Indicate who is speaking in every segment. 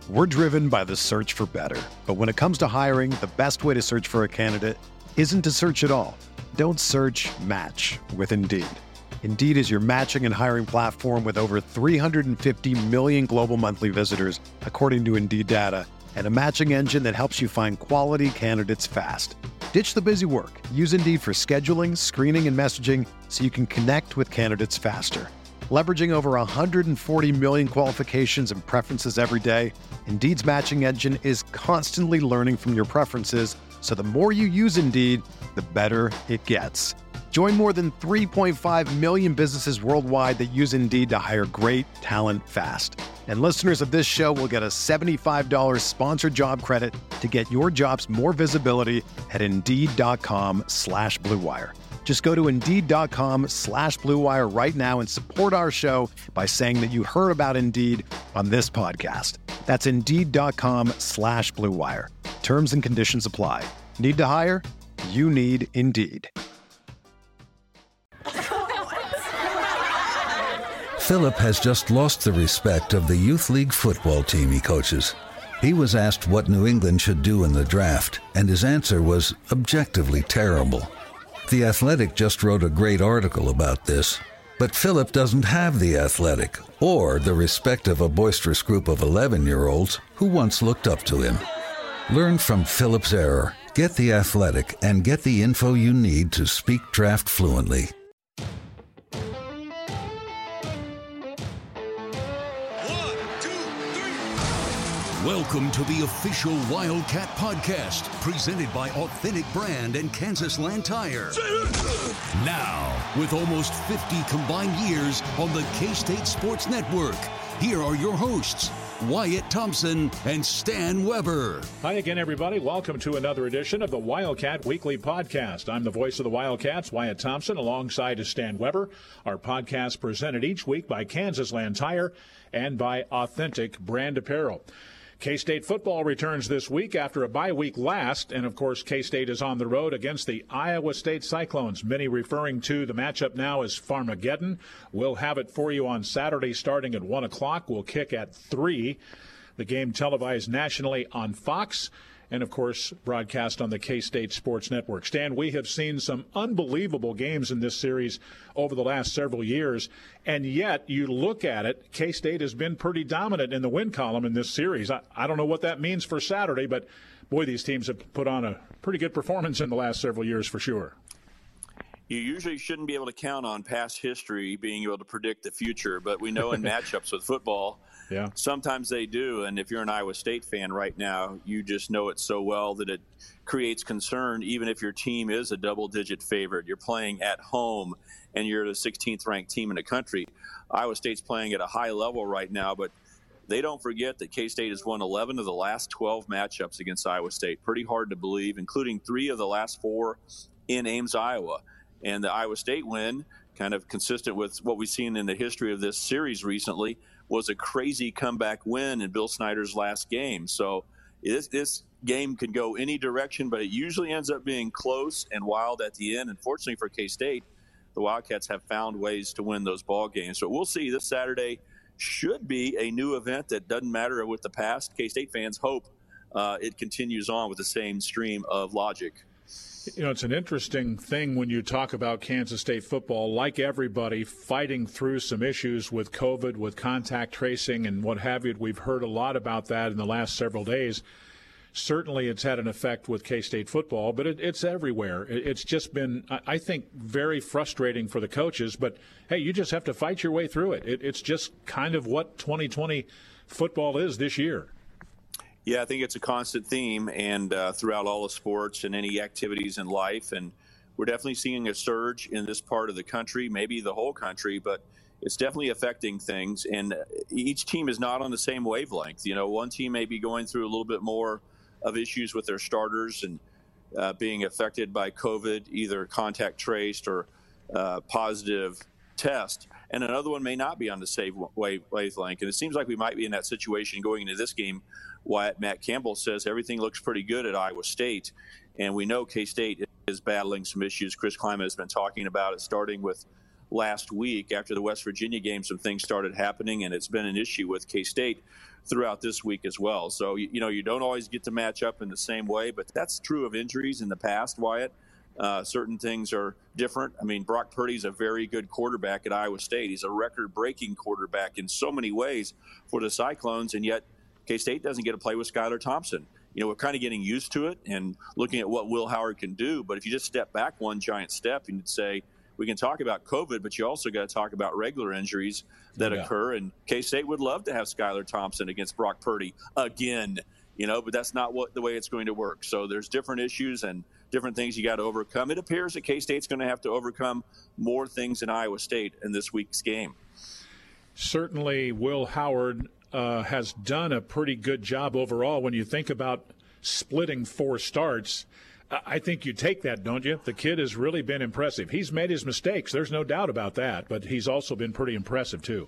Speaker 1: We're driven by the search for better. But when it comes to hiring, the best way to search for a candidate isn't to search at all. Don't search, match with Indeed. Indeed is your matching and hiring platform with over 350 million global monthly visitors, according to Indeed data, and a matching engine that helps you find quality candidates fast. Ditch the busy work. Use Indeed for scheduling, screening, and messaging so you can connect with candidates faster. Leveraging over 140 million qualifications and preferences every day, Indeed's matching engine is constantly learning from your preferences, so the more you use Indeed, the better it gets. Join more than 3.5 million businesses worldwide that use Indeed to hire great talent fast. And listeners of this show will get a $75 sponsored job credit to get your jobs more visibility at Indeed.com/Blue Wire. Just go to Indeed.com/Blue Wire right now and support our show by saying that you heard about Indeed on this podcast. That's Indeed.com/Blue Wire. Terms and conditions apply. Need to hire? You need Indeed.
Speaker 2: Philip has just lost the respect of the youth league football team he coaches. He was asked what New England should do in the draft, and his answer was objectively terrible. The Athletic just wrote a great article about this, but Philip doesn't have the Athletic or the respect of a boisterous group of 11-year-olds who once looked up to him. Learn from Philip's error, get the Athletic, and get the info you need to speak draft fluently.
Speaker 3: Welcome to the official Wildcat Podcast, presented by Authentic Brand and Kansas Land Tire. Now, with almost 50 combined years on the K-State Sports Network, here are your hosts, Wyatt Thompson and Stan Weber.
Speaker 4: Hi again, everybody. Welcome to another edition of the Wildcat Weekly Podcast. I'm the voice of the Wildcats, Wyatt Thompson, alongside is Stan Weber. Our podcast presented each week by Kansas Land Tire and by Authentic Brand Apparel. K-State football returns this week after a bye week last, and of course K-State is on the road against the Iowa State Cyclones, many referring to the matchup now as Farmageddon. We'll have it for you on Saturday starting at 1 o'clock. We'll kick at 3. The game televised nationally on Fox and, of course, broadcast on the K-State Sports Network. Stan, we have seen some unbelievable games in this series over the last several years, and yet you look at it, K-State has been pretty dominant in the win column in this series. I don't know what that means for Saturday, but, boy, these teams have put on a pretty good performance in the last several years for sure.
Speaker 5: You usually shouldn't be able to count on past history being able to predict the future, but we know in matchups with football, yeah, sometimes they do. And if you're an Iowa State fan right now, you just know it so well that it creates concern, even if your team is a double-digit favorite. You're playing at home, and you're the 16th ranked team in the country. Iowa State's playing at a high level right now, but they don't forget that K-State has won 11 of the last 12 matchups against Iowa State. Pretty hard to believe, including 3 of the last 4 in Ames, Iowa. And the Iowa State win, kind of consistent with what we've seen in the history of this series recently, was a crazy comeback win in Bill Snyder's last game. So this game can go any direction, but it usually ends up being close and wild at the end. And fortunately for K-State, the Wildcats have found ways to win those ball games. So we'll see. This Saturday should be a new event that doesn't matter with the past. K-State fans hope it continues on with the same stream of logic.
Speaker 4: You know, it's an interesting thing when you talk about Kansas State football, like everybody, fighting through some issues with COVID, with contact tracing and what have you. We've heard a lot about that in the last several days. Certainly it's had an effect with K-State football, but it's everywhere. It's just been, I think, very frustrating for the coaches. But, hey, you just have to fight your way through it. It's just kind of what 2020 football is this year.
Speaker 5: Yeah, I think it's a constant theme and throughout all the sports and any activities in life. And we're definitely seeing a surge in this part of the country, maybe the whole country, but it's definitely affecting things. And each team is not on the same wavelength. You know, one team may be going through a little bit more of issues with their starters and being affected by COVID, either contact traced or positive test. And another one may not be on the same wavelength. And it seems like we might be in that situation going into this game. Wyatt, Matt Campbell says everything looks pretty good at Iowa State. And we know K-State is battling some issues. Chris Klieman has been talking about it, starting with last week after the West Virginia game. Some things started happening, and it's been an issue with K-State throughout this week as well. So, you don't always get to match up in the same way, but that's true of injuries in the past, Wyatt. Certain things are different. I mean, Brock Purdy's a very good quarterback at Iowa State. He's a record-breaking quarterback in so many ways for the Cyclones, and yet K-State doesn't get to play with Skylar Thompson. We're kind of getting used to it and looking at what Will Howard can do. But if you just step back one giant step and say, we can talk about COVID, but you also got to talk about regular injuries that occur. And K-State would love to have Skylar Thompson against Brock Purdy again, but that's not the way it's going to work. So there's different issues and different things you got to overcome. It appears that K-State's going to have to overcome more things than Iowa State in this week's game.
Speaker 4: Certainly, Will Howard has done a pretty good job overall. When you think about splitting 4 starts, I think you take that, don't you? The kid has really been impressive. He's made his mistakes. There's no doubt about that, but he's also been pretty impressive too.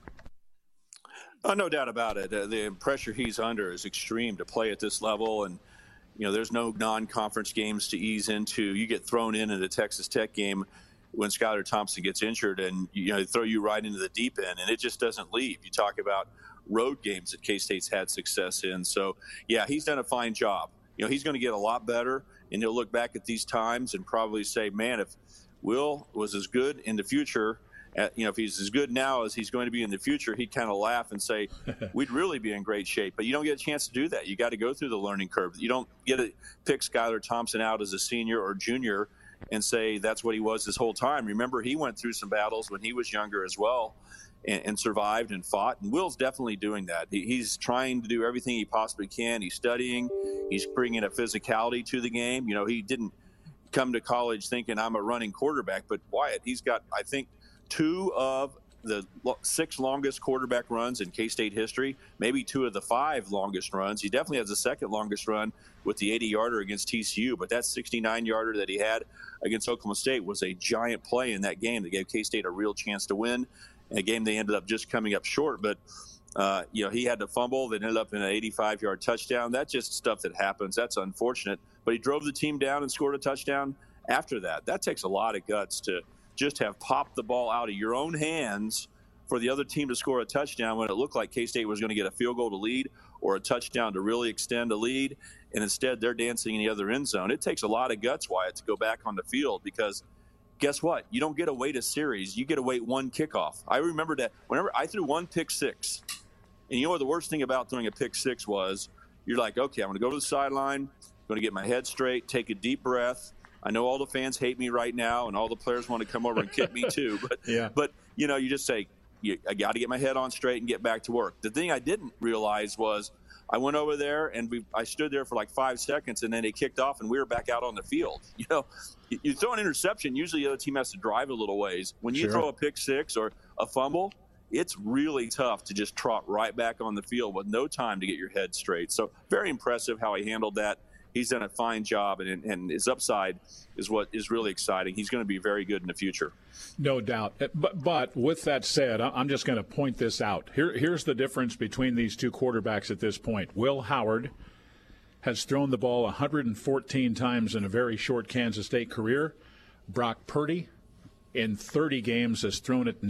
Speaker 5: No doubt about it. The pressure he's under is extreme to play at this level, and there's no non-conference games to ease into. You get thrown in the Texas Tech game when Skylar Thompson gets injured, and they throw you right into the deep end, and it just doesn't leave. You talk about road games that K-State's had success in. So, yeah, he's done a fine job. He's going to get a lot better, and he'll look back at these times and probably say, man, if Will was as good in the future, if he's as good now as he's going to be in the future, he'd kind of laugh and say, we'd really be in great shape. But you don't get a chance to do that. You got to go through the learning curve. You don't get to pick Skylar Thompson out as a senior or junior and say that's what he was this whole time. Remember, he went through some battles when he was younger as well and survived and fought. And Will's definitely doing that. He's trying to do everything he possibly can. He's studying. He's bringing a physicality to the game. He didn't come to college thinking I'm a running quarterback, but Wyatt, he's got, I think, 2 of the 6 longest quarterback runs in K-State history, maybe 2 of the 5 longest runs. He definitely has the second longest run with the 80-yarder against TCU, but that 69-yarder that he had against Oklahoma State was a giant play in that game that gave K-State a real chance to win, a game they ended up just coming up short. But, he had to fumble that ended up in an 85-yard touchdown. That's just stuff that happens. That's unfortunate. But he drove the team down and scored a touchdown after that. That takes a lot of guts to just have popped the ball out of your own hands for the other team to score a touchdown when it looked like K-State was going to get a field goal to lead or a touchdown to really extend a lead, and instead they're dancing in the other end zone. It takes a lot of guts, Wyatt, to go back on the field because guess what? You don't get to wait a series. You get to wait one kickoff. I remember that whenever I threw one pick six, and you know what the worst thing about throwing a pick six was? You're like, okay, I'm going to go to the sideline, going to get my head straight, take a deep breath. I know all the fans hate me right now, and all the players want to come over and kick me too. But, but you just say, I got to get my head on straight and get back to work. The thing I didn't realize was I went over there, and I stood there for like 5 seconds, and then it kicked off, and we were back out on the field. You throw an interception, usually the other team has to drive a little ways. When you throw a pick six or a fumble, it's really tough to just trot right back on the field with no time to get your head straight. So very impressive how he handled that. He's done a fine job, and his upside is what is really exciting. He's going to be very good in the future.
Speaker 4: No doubt. But with that said, I'm just going to point this out. Here's the difference between these two quarterbacks at this point. Will Howard has thrown the ball 114 times in a very short Kansas State career. Brock Purdy, in 30 games, has thrown it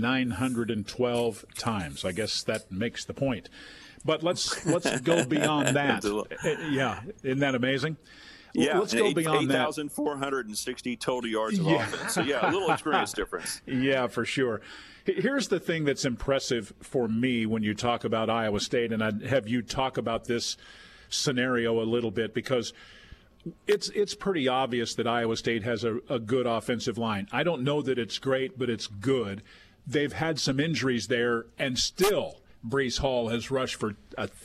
Speaker 4: 912 times. I guess that makes the point. But let's go beyond that. Yeah, isn't that amazing?
Speaker 5: Yeah,
Speaker 4: let's go beyond that.
Speaker 5: 8,460 total yards of offense. So, a little experience difference.
Speaker 4: Yeah, for sure. Here's the thing that's impressive for me when you talk about Iowa State, and I'd have you talk about this scenario a little bit, because it's pretty obvious that Iowa State has a good offensive line. I don't know that it's great, but it's good. They've had some injuries there, and still Breece Hall has rushed for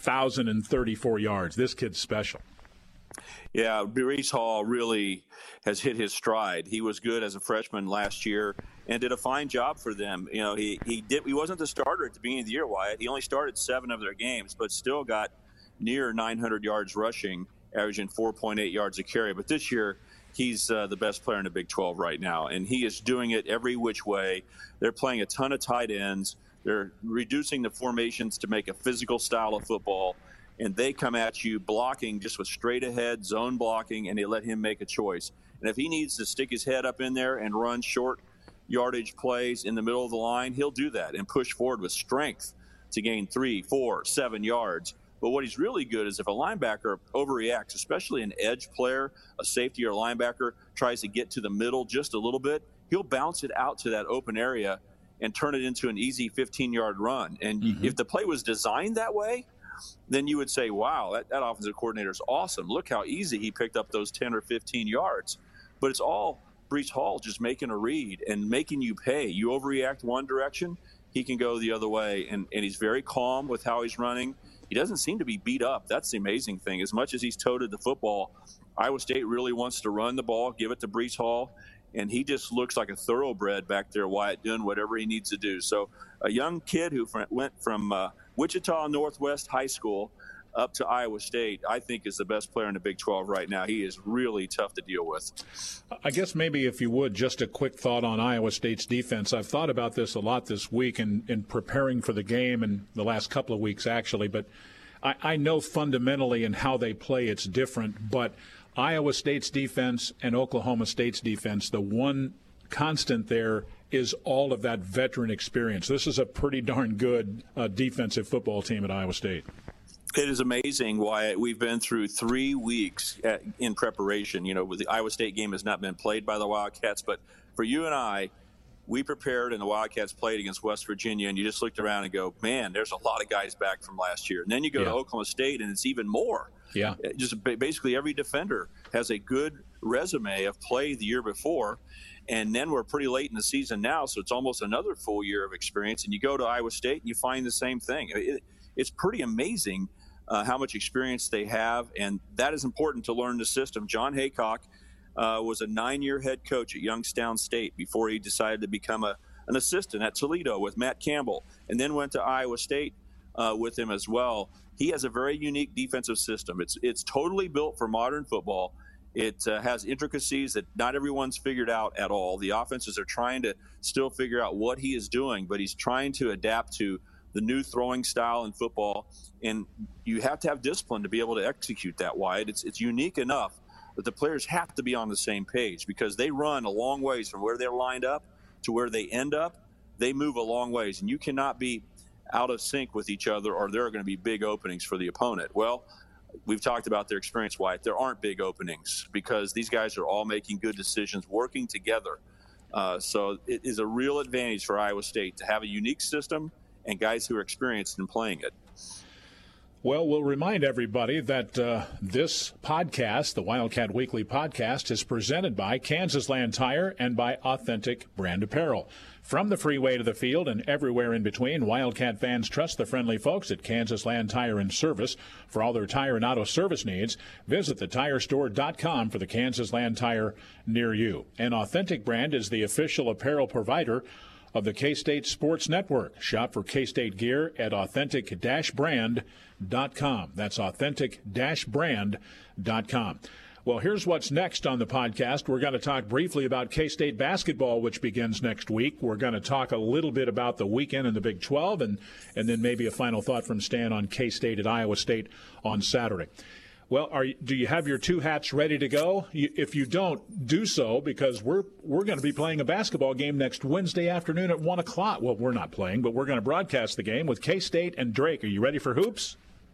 Speaker 4: 1,034 yards. This kid's special.
Speaker 5: Yeah, Breece Hall really has hit his stride. He was good as a freshman last year and did a fine job for them. He wasn't the starter at the beginning of the year, Wyatt. He only started 7 of their games, but still got near 900 yards rushing, averaging 4.8 yards a carry. But this year, he's the best player in the Big 12 right now, and he is doing it every which way. They're playing a ton of tight ends. They're reducing the formations to make a physical style of football, and they come at you blocking just with straight ahead zone blocking, and they let him make a choice. And if he needs to stick his head up in there and run short yardage plays in the middle of the line, he'll do that and push forward with strength to gain 3, 4, 7 yards. But what he's really good is if a linebacker overreacts, especially an edge player, a safety or a linebacker, tries to get to the middle just a little bit, he'll bounce it out to that open area and turn it into an easy 15-yard run. And if the play was designed that way, then you would say, wow, that offensive coordinator is awesome. Look how easy he picked up those 10 or 15 yards. But it's all Breece Hall just making a read and making you pay. You overreact one direction, he can go the other way. And he's very calm with how he's running. He doesn't seem to be beat up. That's the amazing thing. As much as he's toted the football, Iowa State really wants to run the ball, give it to Breece Hall, and he just looks like a thoroughbred back there, Wyatt, doing whatever he needs to do. So a young kid who went from Wichita Northwest High School up to Iowa State, I think is the best player in the Big 12 right now. He is really tough to deal with.
Speaker 4: I guess maybe if you would, just a quick thought on Iowa State's defense. I've thought about this a lot this week in preparing for the game and the last couple of weeks, actually. But I know fundamentally in how they play it's different. But Iowa State's defense and Oklahoma State's defense, the one constant there is all of that veteran experience. This is a pretty darn good defensive football team at Iowa State.
Speaker 5: It is amazing why we've been through 3 weeks in preparation. You know, the Iowa State game has not been played by the Wildcats, but for you and I, we prepared and the Wildcats played against West Virginia, and you just looked around and go, man, there's a lot of guys back from last year. And then you go to Oklahoma State, and it's even more. Yeah. Just basically every defender has a good resume of play the year before, and then we're pretty late in the season now, so it's almost another full year of experience. And you go to Iowa State, and you find the same thing. It's pretty amazing how much experience they have, and that is important to learn the system. John Haycock was a 9-year head coach at Youngstown State before he decided to become an assistant at Toledo with Matt Campbell, and then went to Iowa State with him as well. He has a very unique defensive system. It's totally built for modern football. It has intricacies that not everyone's figured out at all. The offenses are trying to still figure out what he is doing, but he's trying to adapt to the new throwing style in football, and you have to have discipline to be able to execute that, Wyatt. It's unique enough that the players have to be on the same page because they run a long ways from where they're lined up to where they end up. They move a long ways, and you cannot be out of sync with each other or there are going to be big openings for the opponent. Well, we've talked about their experience, Wyatt. There aren't big openings because these guys are all making good decisions, working together. So it is a real advantage for Iowa State to have a unique system and guys who are experienced in playing it.
Speaker 4: Well, we'll remind everybody that this podcast, the Wildcat Weekly Podcast, is presented by Kansas Land Tire and by Authentic Brand Apparel. From the freeway to the field and everywhere in between, Wildcat fans trust the friendly folks at Kansas Land Tire and Service for all their tire and auto service needs. Visit thetirestore.com for the Kansas Land Tire near you. And Authentic Brand is the official apparel provider of the K-State Sports Network. Shop for K-State gear at authentic-brand.com. That's authentic-brand.com. Well, here's what's next on the podcast. We're going to talk briefly about K-State basketball, which begins next week. We're going to talk a little bit about the weekend in the Big 12, and then maybe a final thought from Stan on K-State at Iowa State on Saturday. Well, do you have your two hats ready to go? If you don't, do so, because we're going to be playing a basketball game next Wednesday afternoon at 1 o'clock. Well, we're not playing, but we're going to broadcast the game with K-State and Drake. Are you ready for hoops?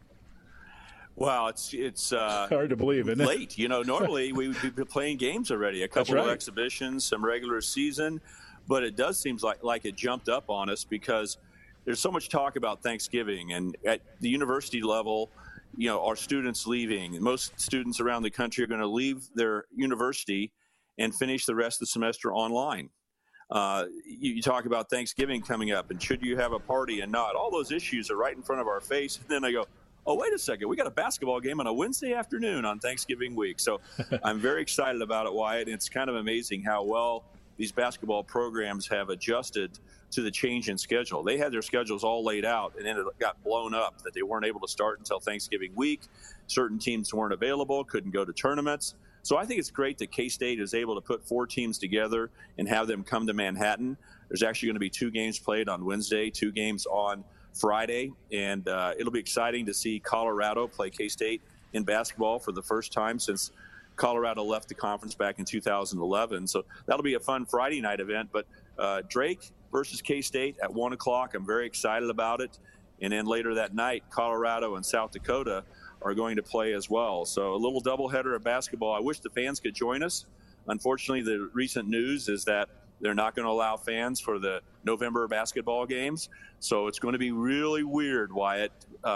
Speaker 5: Wow, it's
Speaker 4: hard to believe, isn't it?
Speaker 5: Late. You know, normally we would be playing games already, a couple of exhibitions, some regular season, but it does seem like it jumped up on us because there's so much talk about Thanksgiving, and at the university level, you know, our students leaving. Most students around the country are going to leave their university and finish the rest of the semester online. You talk about Thanksgiving coming up, and should you have a party and not? All those issues are right in front of our face. And then I go, oh, wait a second, we got a basketball game on a Wednesday afternoon on Thanksgiving week. So I'm very excited about it, Wyatt. It's kind of amazing how well these basketball programs have adjusted to the change in schedule. They had their schedules all laid out, and then it got blown up that they weren't able to start until Thanksgiving week. Certain teams weren't available, couldn't go to tournaments. So I think it's great that K-State is able to put 4 teams together and have them come to Manhattan. There's actually going to be 2 games played on Wednesday, 2 games on Friday, and it'll be exciting to see Colorado play K-State in basketball for the first time since Colorado left the conference back in 2011. So that'll be a fun Friday night event. But Drake versus K-State at 1 o'clock. I'm very excited about it. And then later that night, Colorado and South Dakota are going to play as well. So a little doubleheader of basketball. I wish the fans could join us. Unfortunately, the recent news is that they're not going to allow fans for the November basketball games. So it's going to be really weird, Wyatt.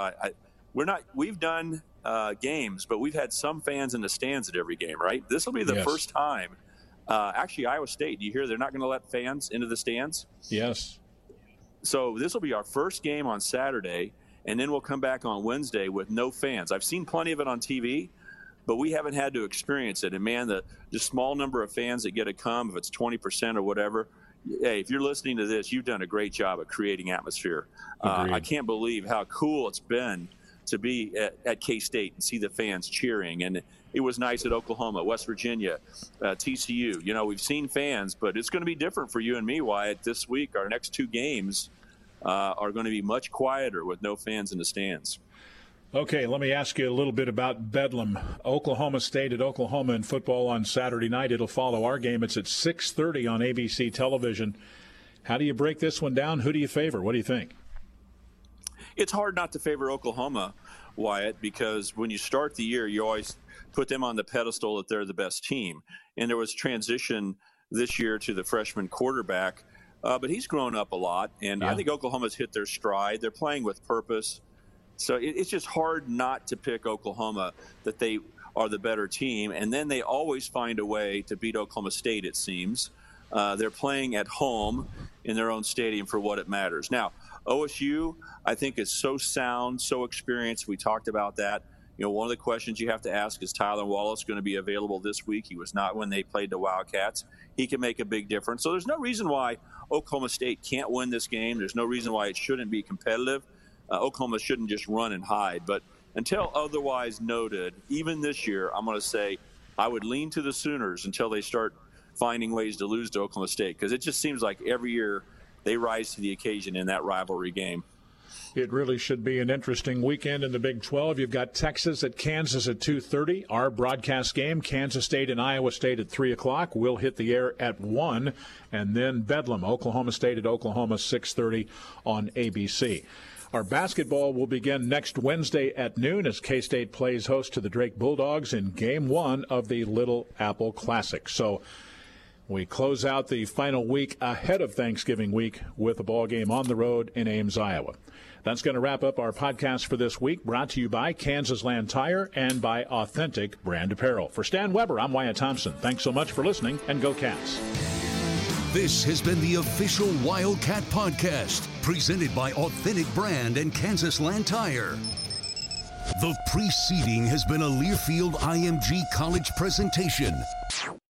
Speaker 5: We've done games, but we've had some fans in the stands at every game, right? This will be the first time. Actually, Iowa State, you hear they're not going to let fans into the stands?
Speaker 4: Yes.
Speaker 5: So this will be our first game on Saturday, and then we'll come back on Wednesday with no fans. I've seen plenty of it on TV, but we haven't had to experience it. And, man, the small number of fans that get to come, if it's 20% or whatever, hey, if you're listening to this, you've done a great job of creating atmosphere. I can't believe how cool it's been to be at K-State and see the fans cheering. And it was nice at Oklahoma, West Virginia, TCU. You know, we've seen fans, but it's going to be different for you and me, Wyatt. This week, our next 2 games are going to be much quieter with no fans in the stands.
Speaker 4: Okay, let me ask you a little bit about Bedlam. Oklahoma State at Oklahoma in football on Saturday night. It'll follow our game. It's at 6:30 on ABC television. How do you break this one down? Who do you favor? What do you think?
Speaker 5: It's hard not to favor Oklahoma, Wyatt, because when you start the year, you always put them on the pedestal that they're the best team. And there was transition this year to the freshman quarterback, but he's grown up a lot. And I think Oklahoma's hit their stride. They're playing with purpose. So it's just hard not to pick Oklahoma, that they are the better team. And then they always find a way to beat Oklahoma State, it seems. They're playing at home in their own stadium for what it matters. Now, OSU, I think, is so sound, so experienced. We talked about that. You know, one of the questions you have to ask is Tyler Wallace going to be available this week? He was not when they played the Wildcats. He can make a big difference. So there's no reason why Oklahoma State can't win this game. There's no reason why it shouldn't be competitive. Oklahoma shouldn't just run and hide. But until otherwise noted, even this year, I'm going to say I would lean to the Sooners until they start finding ways to lose to Oklahoma State, because it just seems like every year they rise to the occasion in that rivalry game.
Speaker 4: It really should be an interesting weekend in the Big 12. You've got Texas at Kansas at 2:30. Our broadcast game, Kansas State and Iowa State at 3 o'clock. We'll hit the air at 1. And then Bedlam, Oklahoma State at Oklahoma, 6:30 on ABC. Our basketball will begin next Wednesday at noon as K-State plays host to the Drake Bulldogs in Game 1 of the Little Apple Classic. So we close out the final week ahead of Thanksgiving week with a ball game on the road in Ames, Iowa. That's going to wrap up our podcast for this week, brought to you by Kansas Land Tire and by Authentic Brand Apparel. For Stan Weber, I'm Wyatt Thompson. Thanks so much for listening, and go Cats.
Speaker 3: This has been the official Wildcat Podcast, presented by Authentic Brand and Kansas Land Tire. The preceding has been a Learfield IMG College presentation.